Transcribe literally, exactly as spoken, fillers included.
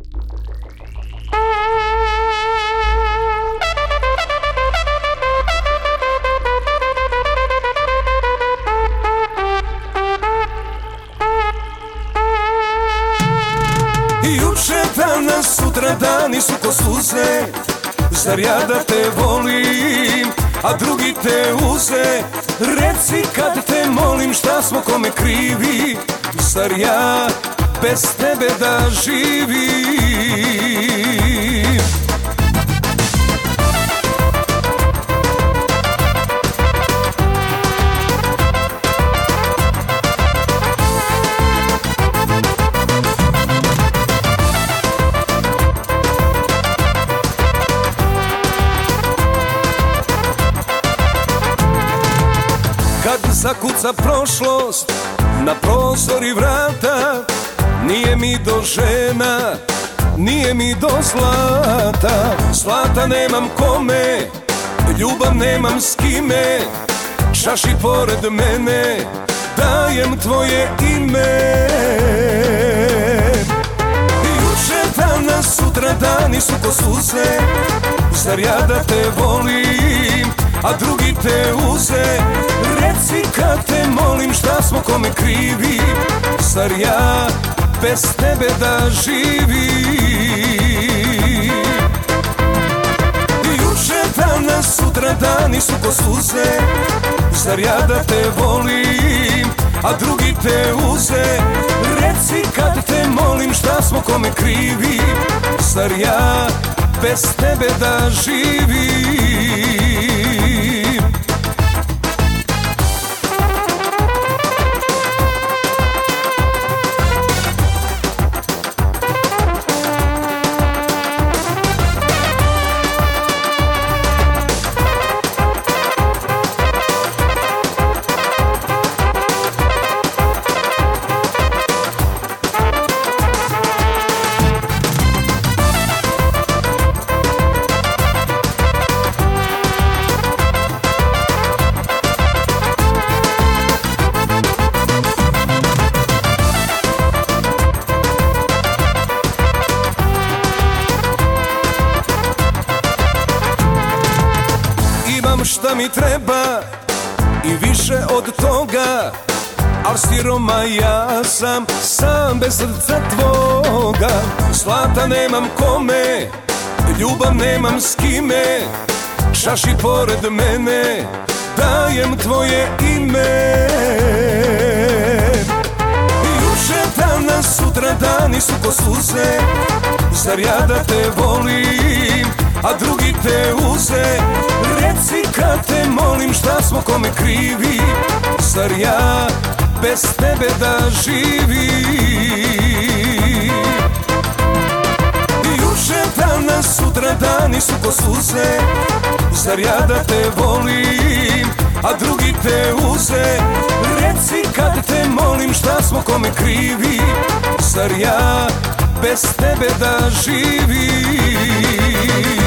Juče danas, sutra dani su ko suze. Zar ja da te volim, a drugi te uze? Reci kad te molim šta smo kome krivi. Zar ja bez tebe da živim? Kad zakuca prošlost na prozor i vrata, nije mi do žena, nije mi do zlata. Zlata nemam kome, ljubav nemam s kime. Čaši pored mene, dajem tvoje ime. Juče danas, sutra dani su ko suze. Zar ja da te volim, a drugi te uze? Reci kad te molim šta smo kome krivi. Zar ja bez tebe da živim? Juče danas, sutra dani su ko suze. Zar ja da te volim, a drugi te uze? Reci kad te molim šta smo kome krivi. Zar ja bez tebe da živim? Imam šta mi treba i više od toga, al siroma ja sam, sam bez srca tvoga. Zlata nemam kome, ljubav nemam s kime. Čaši pored mene, dajem tvoje ime. Juče danas, sutra dani su ko suze. Zar ja da te volim, a drugi te uze? Reci kad te molim šta smo kome krivi. Zar ja bez tebe da živim? Juče danas, sutra dani su ko suze. Zar ja da te volim, a drugi te uze? Reci kad te molim šta smo kome krivi. Zar ja bez tebe da živim?